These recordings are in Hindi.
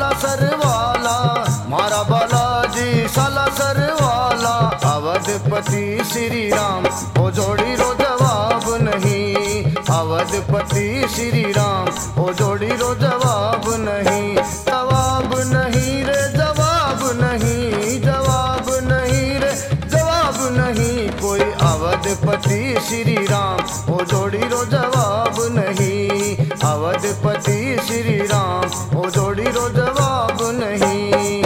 सालासर वाला, मारा बालाजी सालासर वाला, अवधपति श्री राम ओ जोड़ी रो जवाब नहीं, अवधपति श्री राम ओ जोड़ी रो जवाब नहीं, जवाब नहीं रे जवाब नहीं, जवाब नहीं रे जवाब नहीं, कोई अवधपति श्री राम ओ जोड़ी रो जवाब नहीं, अवधपति श्री राम ओ जोड़ी रो जवाब नहीं।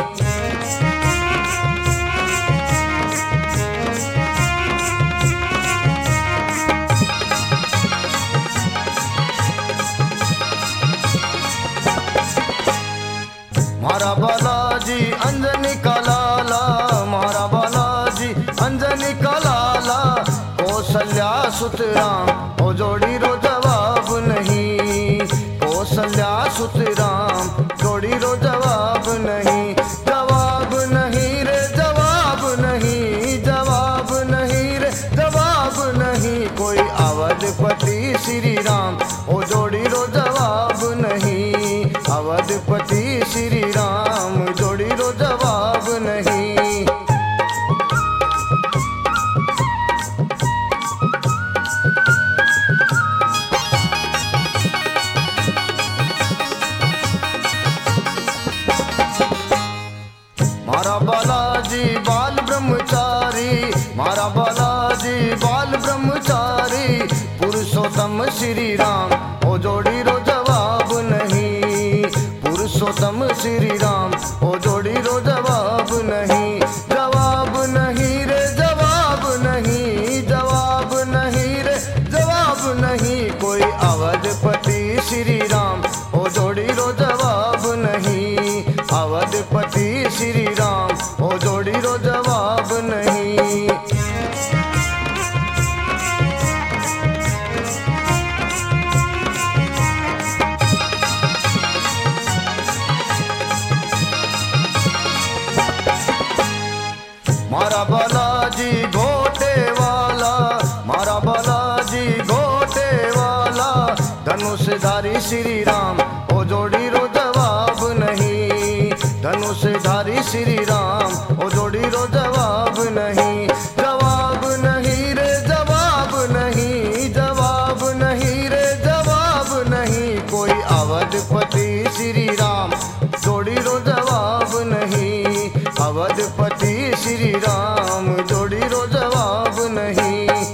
मारा बालाजी अंजनी का लाला, मारा बालाजी अंजनी का लाला, कौशल्या सुत राम ओ जोड़ी रो जवाब नहीं, कौशल्या सुत राम जोड़ी रो जवाब नहीं, जवाब नहीं रे जवाब नहीं, जवाब नहीं रे जवाब नहीं, कोई अवधपति श्री राम ओ जोड़ी रो जवाब नहीं, अवधपति श्री राम जोड़ी रो जवाब नहीं। मारा बालाजी बाल ब्रह्मचारी, मारा बालाजी बाल ब्रह्मचारी, पुरुषोत्तम श्री राम ओ जोड़ी रो जवाब नहीं, पुरुषोत्तम श्री राम ओ जोड़ी रो जवाब नहीं, जवाब नहीं रे जवाब नहीं, जवाब नहीं रे जवाब नहीं, कोई अवधपति श्री राम ओ जोड़ी रो जवाब नहीं, अवधपति श्री राम ओ जोड़ी रो जवाब नहीं। मारा बालाजी घोटे वाला, मारा बालाजी घोटे वाला, धनुषधारी श्री राम ओ जोड़ी रो जवाब नहीं, धनुषधारी श्री राम ओ जोड़ी रो जवाब नहीं, जवाब नहीं रे जवाब नहीं, जवाब नहीं रे जवाब नहीं, कोई अवधपति श्री राम जोड़ी रो जवाब नहीं, अवधपति श्री राम जोड़ी रो जवाब नहीं।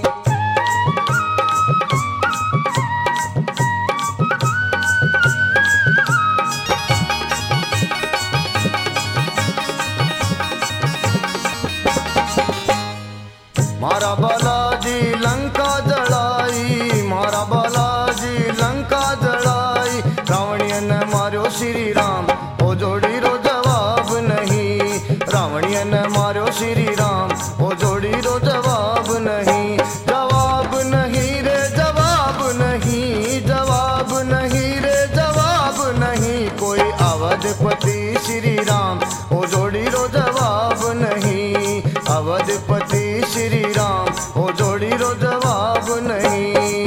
मारा बालाजी लंका जड़ाई, मारा बालाजी लंका जड़ाई, रावणियन ने मार्यो श्री राम ओ जोड़ी रो जवाब नहीं, रावणियन ने मार्यो श्री राम ओ जोड़ी रो जवाब नहीं, जवाब नहीं रे जवाब नहीं, जवाब नहीं रे जवाब नहीं, कोई अवधपति श्री राम ओ जोड़ी रो जवाब नहीं, अवधपति श्री राम ओ जोड़ी रो जवाब नहीं।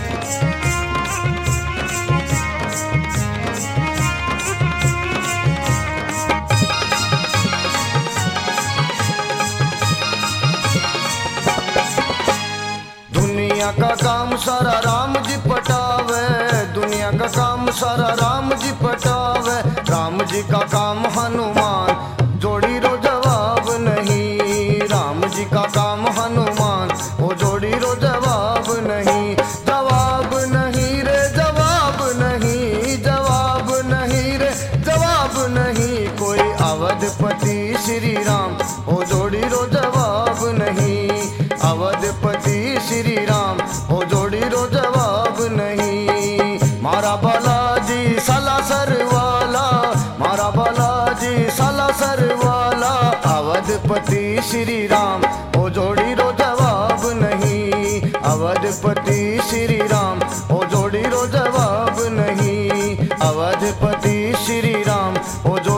दुनिया का काम सारा राम जी पटावे, दुनिया का काम सारा राम जी पटावे, राम जी का काम हनुमान जोड़ी रो जवाब नहीं, राम जी का काम हनुमान ओ जोड़ी रो जवाब नहीं, जवाब नहीं रे जवाब नहीं, जवाब नहीं रे जवाब नहीं, कोई अवधपति श्री राम ओ जोड़ी रो जवाब नहीं, अवधपति श्री राम ओ जोड़ी रो जवाब नहीं। मारा बालाजी सालासर वाला, मारा बालाजी सालासर वाला, अवधपति श्री राम ओ जोड़ी रो जवाब नहीं, अवधपति श्री राम ओ जोड़ी रो जवाब नहीं, अवधपति श्री राम ओ